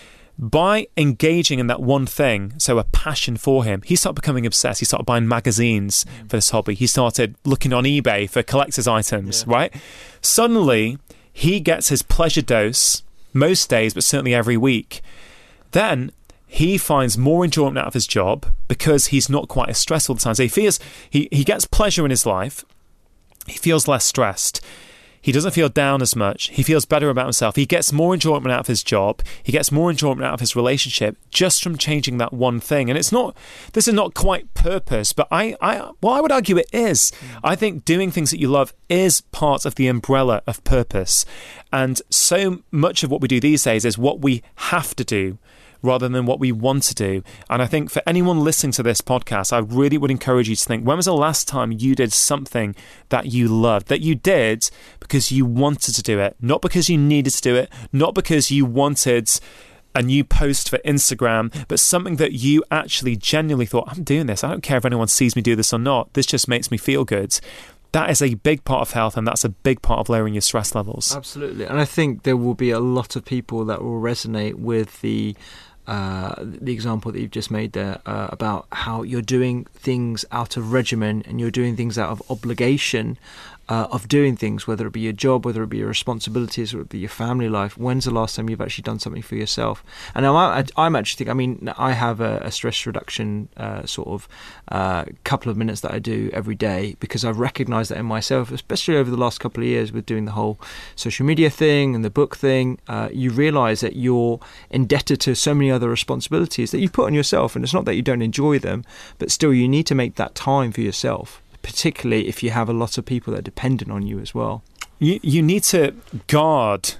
by engaging in that one thing, so a passion for him, he started becoming obsessed. He started buying magazines mm. for this hobby. He started looking on eBay for collector's items, yeah. right? Suddenly, he gets his pleasure dose most days, but certainly every week. Then he finds more enjoyment out of his job because he's not quite as stressed all the time. So he feels he, he gets pleasure in his life. He feels less stressed. He doesn't feel down as much. He feels better about himself. He gets more enjoyment out of his job. He gets more enjoyment out of his relationship just from changing that one thing. And it's not, this is not quite purpose, but I, I well, I would argue it is. Mm. I think doing things that you love is part of the umbrella of purpose. And so much of what we do these days is what we have to do rather than what we want to do. And I think for anyone listening to this podcast, I really would encourage you to think, when was the last time you did something that you loved, that you did because you wanted to do it, not because you needed to do it, not because you wanted a new post for Instagram, but something that you actually genuinely thought, I'm doing this. I don't care if anyone sees me do this or not. This just makes me feel good. That is a big part of health, and that's a big part of lowering your stress levels. Absolutely. And I think there will be a lot of people that will resonate with the Uh, the example that you've just made there uh, about how you're doing things out of regimen and you're doing things out of obligation uh, of doing things, whether it be your job, whether it be your responsibilities, or it be your family life. When's the last time you've actually done something for yourself? And I'm, I'm actually think, I mean, I have a, a stress reduction uh, sort of uh, couple of minutes that I do every day, because I've recognised that in myself, especially over the last couple of years with doing the whole social media thing and the book thing. Uh, you realise that you're indebted to so many other responsibilities that you put on yourself, and it's not that you don't enjoy them, but still you need to make that time for yourself, particularly if you have a lot of people that are dependent on you as well. You, you need to guard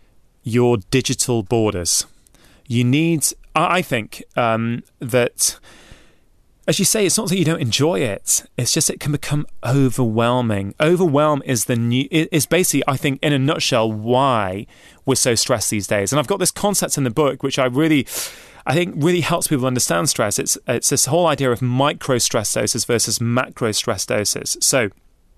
your digital borders. You need, I think, um, that, as you say, it's not that you don't enjoy it. It's just it can become overwhelming. Overwhelm is the new, is basically, I think, in a nutshell, why we're so stressed these days. And I've got this concept in the book, which I really, I think, really helps people understand stress. It's it's this whole idea of micro stress doses versus macro stress doses. So,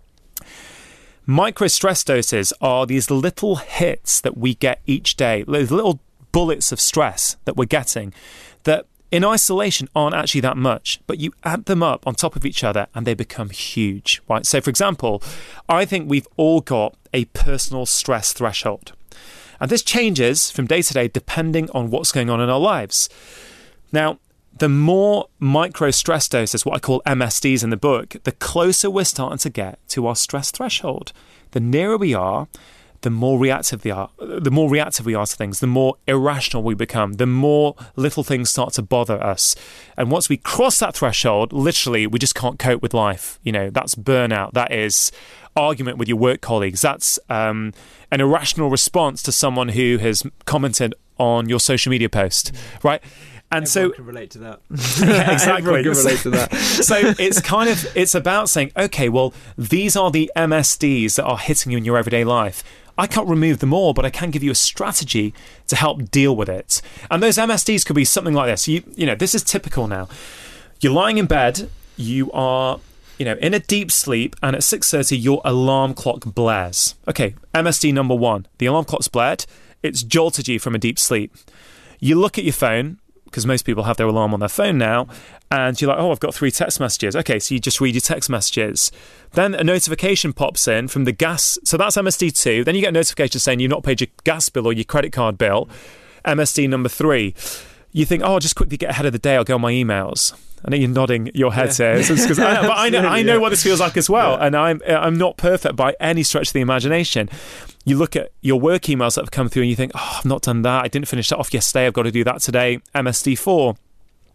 micro stress doses are these little hits that we get each day, those little bullets of stress that we're getting that in isolation aren't actually that much, but you add them up on top of each other and they become huge, right? So, for example, I think we've all got a personal stress threshold. And this changes from day to day depending on what's going on in our lives. Now, the more micro stress doses, what I call M S Ds in the book, the closer we're starting to get to our stress threshold. The nearer we are, the more reactive we are, the more reactive we are to things, the more irrational we become, the more little things start to bother us. And once we cross that threshold, literally, we just can't cope with life. You know, that's burnout. That is argument with your work colleagues. That's um, an irrational response to someone who has commented on your social media post, right? And Everyone so can relate to that. Yeah, exactly. Everyone can relate to that. So it's kind of, it's about saying, okay, well, these are the M S Ds that are hitting you in your everyday life. I can't remove them all, but I can give you a strategy to help deal with it. And those M S Ds could be something like this. You, you know, this is typical now. You're lying in bed, you are, you know, in a deep sleep, and at six thirty, your alarm clock blares. Okay, M S D number one, the alarm clock's blared, it's jolted you from a deep sleep. You look at your phone, because most people have their alarm on their phone now, and you're like, oh, I've got three text messages. Okay, so you just read your text messages. Then a notification pops in from the gas. So that's M S D two. Then you get a notification saying you've not paid your gas bill or your credit card bill. M S D number three. You think, oh, I'll just quickly get ahead of the day. I'll go on my emails. I know you're nodding your head yeah. here, so I, but I know I know what this feels like as well, yeah. and I'm I'm not perfect by any stretch of the imagination. You look at your work emails that have come through, and you think, oh, I've not done that. I didn't finish that off yesterday. I've got to do that today. M S D four.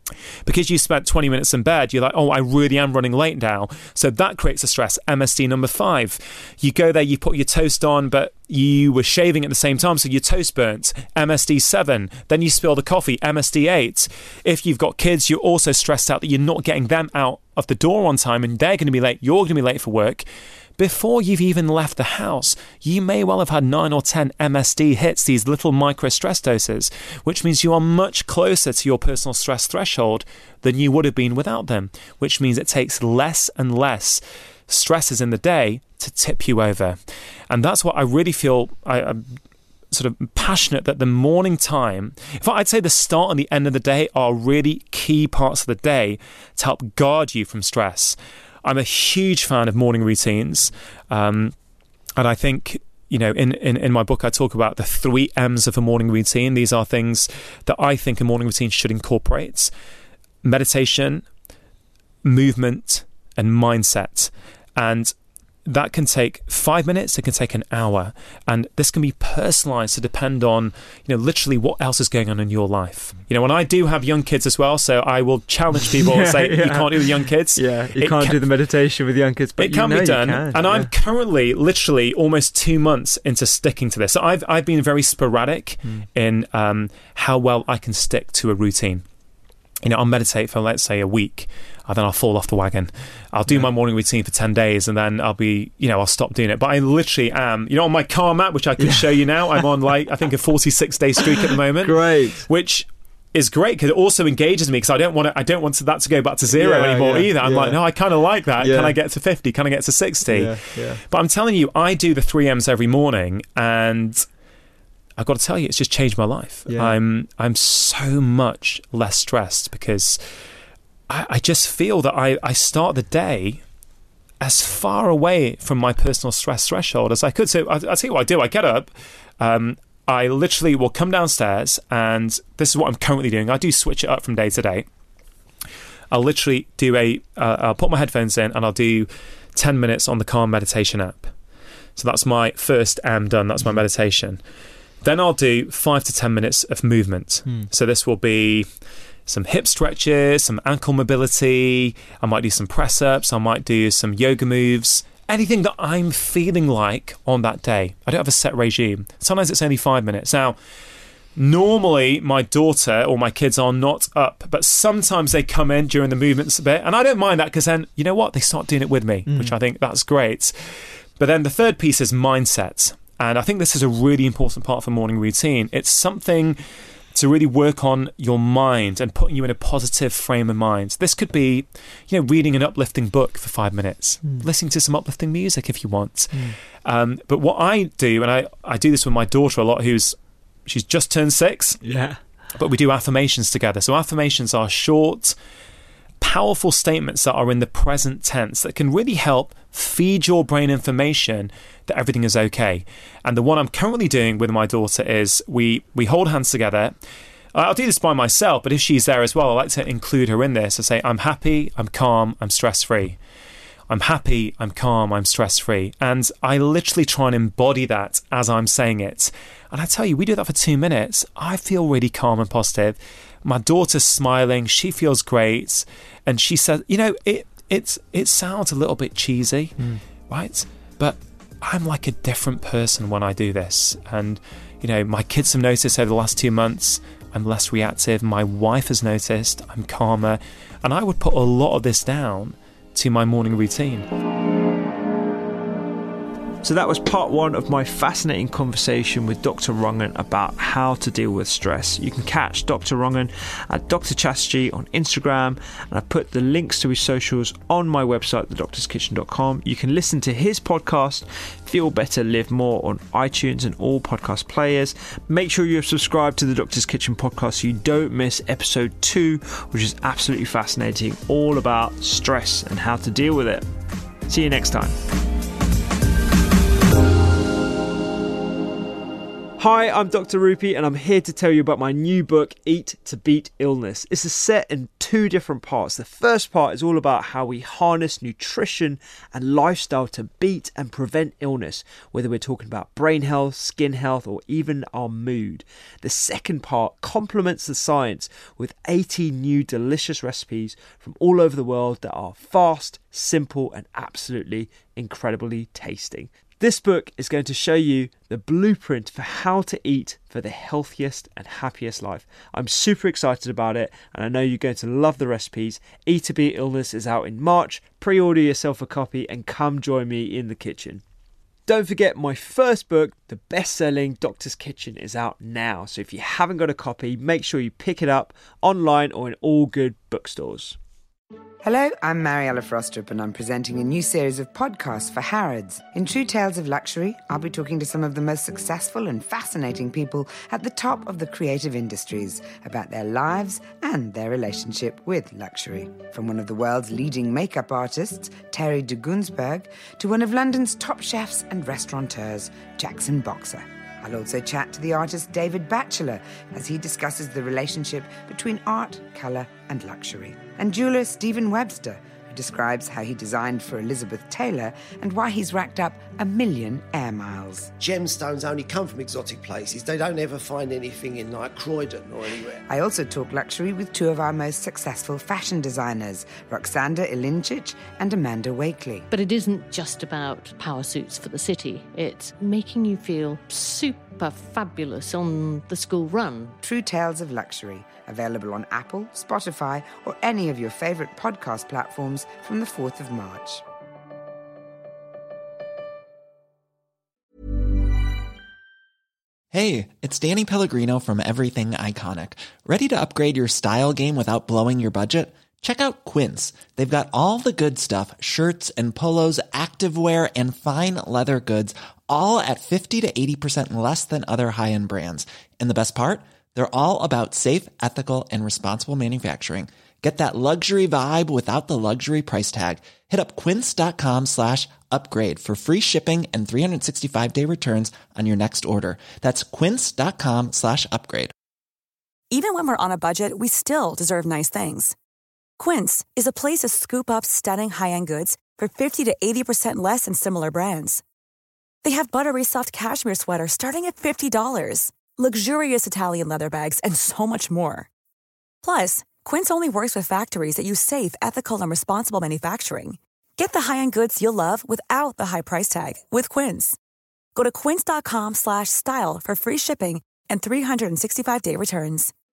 Because you spent twenty minutes in bed, you're like, oh, I really am running late now. So that creates a stress. M S D number five. You go there, you put your toast on, but you were shaving at the same time, so your toast burnt. M S D seven. Then you spill the coffee. M S D eight. If you've got kids, you're also stressed out that you're not getting them out of the door on time and they're going to be late. You're going to be late for work. Before you've even left the house, you may well have had nine or ten M S D hits, these little micro stress doses, which means you are much closer to your personal stress threshold than you would have been without them, which means it takes less and less stresses in the day to tip you over. And that's what I really feel I, I'm sort of passionate that the morning time, in fact, I'd say the start and the end of the day are really key parts of the day to help guard you from stress. I'm a huge fan of morning routines. Um, and I think, you know, in, in, in my book, I talk about the three M's of a morning routine. These are things that I think a morning routine should incorporate: meditation, movement, and mindset. And that can take five minutes, it can take an hour. And this can be personalised to depend on, you know, literally what else is going on in your life. You know, when I do have young kids as well, so I will challenge people yeah, and say, yeah. you can't do the young kids. Yeah, you it can't can, do the meditation with young kids, but it can you know be done. You can, and yeah. I'm currently literally almost two months into sticking to this. So I've, I've been very sporadic mm. in um, how well I can stick to a routine. You know, I'll meditate for, let's say, a week, and then I'll fall off the wagon. I'll do yeah. my morning routine for ten days, and then I'll be, you know, I'll stop doing it. But I literally am, you know, on my Calm app, which I can yeah. show you now, I'm on, like, I think a forty-six day streak at the moment. Great. Which is great, because it also engages me, because I don't want to, I don't want to, that to go back to zero yeah, anymore yeah, either. I'm yeah. like, no, I kind of like that. Yeah. Can I get to fifty? Can I get to sixty? Yeah, yeah. But I'm telling you, I do the three M's every morning, and I've got to tell you, it's just changed my life. Yeah. I'm I'm so much less stressed, because I, I just feel that I, I start the day as far away from my personal stress threshold as I could. So I, I'll tell you what I do. I get up, um, I literally will come downstairs, and this is what I'm currently doing. I do switch it up from day to day. I'll literally do a, uh, I'll put my headphones in, and I'll do ten minutes on the Calm meditation app. So that's my first M done. That's my meditation. Then I'll do five to ten minutes of movement. Mm. So this will be some hip stretches, some ankle mobility. I might do some press-ups. I might do some yoga moves. Anything that I'm feeling like on that day. I don't have a set regime. Sometimes it's only five minutes. Now, normally my daughter or my kids are not up, but sometimes they come in during the movements a bit. And I don't mind that, because then, you know what? They start doing it with me, mm. which I think that's great. But then the third piece is mindset. And I think this is a really important part of a morning routine. It's something to really work on your mind and putting you in a positive frame of mind. This could be, you know, reading an uplifting book for five minutes, mm. listening to some uplifting music if you want. Mm. Um, but what I do, and I, I do this with my daughter a lot, who's she's just turned six. Yeah. But we do affirmations together. So affirmations are short, powerful statements that are in the present tense that can really help feed your brain information that everything is okay. And the one I'm currently doing with my daughter is we we hold hands together. I'll do this by myself, but if she's there as well, I like to include her in this. I say, I'm happy, I'm calm, I'm stress-free. I'm happy, I'm calm, I'm stress-free. And I literally try and embody that as I'm saying it. And I tell you, we do that for two minutes. I feel really calm and positive. My daughter's smiling, she feels great. And she says, you know, it it's it sounds a little bit cheesy, mm. right? But I'm like a different person when I do this. And, you know, my kids have noticed over the last two months, I'm less reactive. My wife has noticed I'm calmer. And I would put a lot of this down to my morning routine. So that was part one of my fascinating conversation with Doctor Rangan about how to deal with stress. You can catch Doctor Rangan at Doctor Chatterjee on Instagram, and I put the links to his socials on my website, the doctors kitchen dot com. You can listen to his podcast, Feel Better, Live More, on iTunes and all podcast players. Make sure you're subscribed to the Doctor's Kitchen podcast so you don't miss episode two, which is absolutely fascinating, all about stress and how to deal with it. See you next time. Hi, I'm Doctor Rupy and I'm here to tell you about my new book, Eat to Beat Illness. It's set in two different parts. The first part is all about how we harness nutrition and lifestyle to beat and prevent illness, whether we're talking about brain health, skin health, or even our mood. The second part complements the science with eighty new delicious recipes from all over the world that are fast, simple, and absolutely incredibly tasty. This book is going to show you the blueprint for how to eat for the healthiest and happiest life. I'm super excited about it, and I know you're going to love the recipes. Eat to Beat Illness is out in March. Pre-order yourself a copy and come join me in the kitchen. Don't forget, my first book, the best-selling Doctor's Kitchen, is out now. So if you haven't got a copy, make sure you pick it up online or in all good bookstores. Hello, I'm Mariella Frostrup and I'm presenting a new series of podcasts for Harrods. In True Tales of Luxury, I'll be talking to some of the most successful and fascinating people at the top of the creative industries about their lives and their relationship with luxury. From one of the world's leading makeup artists, Terry de Gunsberg, to one of London's top chefs and restaurateurs, Jackson Boxer. I'll also chat to the artist David Batchelor as he discusses the relationship between art, colour and luxury. And jeweller Stephen Webster, who describes how he designed for Elizabeth Taylor and why he's racked up a million air miles. Gemstones only come from exotic places. They don't ever find anything in like Croydon or anywhere. I also talk luxury with two of our most successful fashion designers, Roxanda Ilinčić and Amanda Wakely. But it isn't just about power suits for the city. It's making you feel super fabulous on the school run. True Tales of Luxury, available on Apple, Spotify, or any of your favourite podcast platforms from the fourth of March. Hey, it's Danny Pellegrino from Everything Iconic. Ready to upgrade your style game without blowing your budget? Check out Quince. They've got all the good stuff, shirts and polos, activewear, and fine leather goods, all at fifty to eighty percent less than other high-end brands. And the best part? They're all about safe, ethical, and responsible manufacturing. Get that luxury vibe without the luxury price tag. Hit up quince.com slash upgrade for free shipping and three sixty-five day returns on your next order. That's quince.com slash upgrade. Even when we're on a budget, we still deserve nice things. Quince is a place to scoop up stunning high-end goods for fifty to eighty percent less than similar brands. They have buttery soft cashmere sweaters starting at fifty dollars, luxurious Italian leather bags, and so much more. Plus, Quince only works with factories that use safe, ethical, and responsible manufacturing. Get the high-end goods you'll love without the high price tag with Quince. Go to quince.com slash style for free shipping and three sixty-five day returns.